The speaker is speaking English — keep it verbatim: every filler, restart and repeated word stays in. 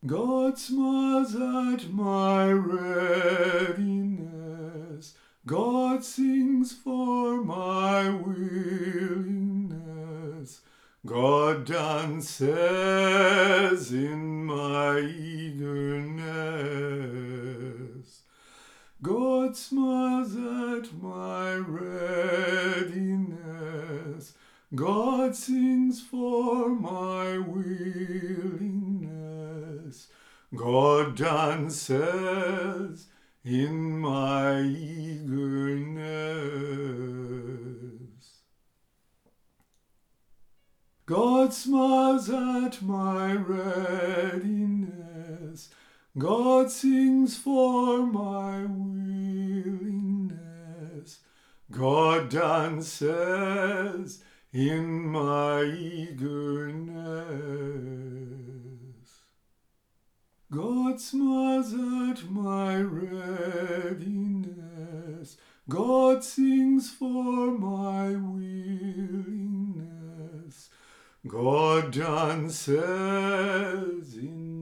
God smiles at my readiness. God sings for my willingness. God dances in my eagerness. God smiles at my readiness. God sings for my willingness. God dances in my eagerness. God smiles at my readiness. God sings for my willingness. God dances in my eagerness. God smiles at my readiness. God sings for my willingness. God dances in